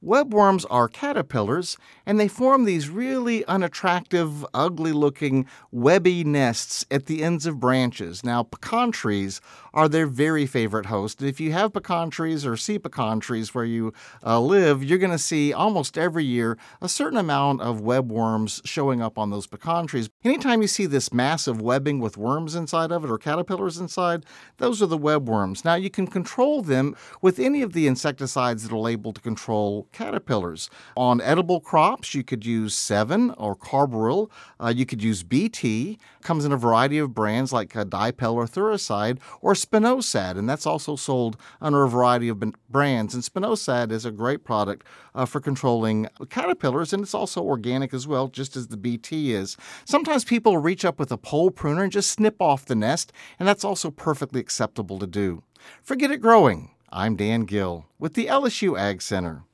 Webworms are caterpillars, and they form these really unattractive, ugly-looking, webby nests at the ends of branches. Now, pecan trees are their very favorite host. If you have pecan trees or see pecan trees where you live, you're going to see almost every year a certain amount of webworms showing up on those pecan trees. Anytime you see this massive webbing with worms inside of it or caterpillars inside, those are the webworms. Now, you can control them with any of the insecticides that are labeled to control caterpillars. On edible crops, you could use Sevin or Carbaryl. You could use BT. Comes in a variety of brands like Dipel or Thuricide, or Spinosad, and that's also sold under a variety of brands. And Spinosad is a great product for controlling caterpillars, and it's also organic as well, just as the BT is. Sometimes people reach up with a pole pruner and just snip off the nest, and that's also perfectly acceptable to do. Forget it growing. I'm Dan Gill with the LSU Ag Center.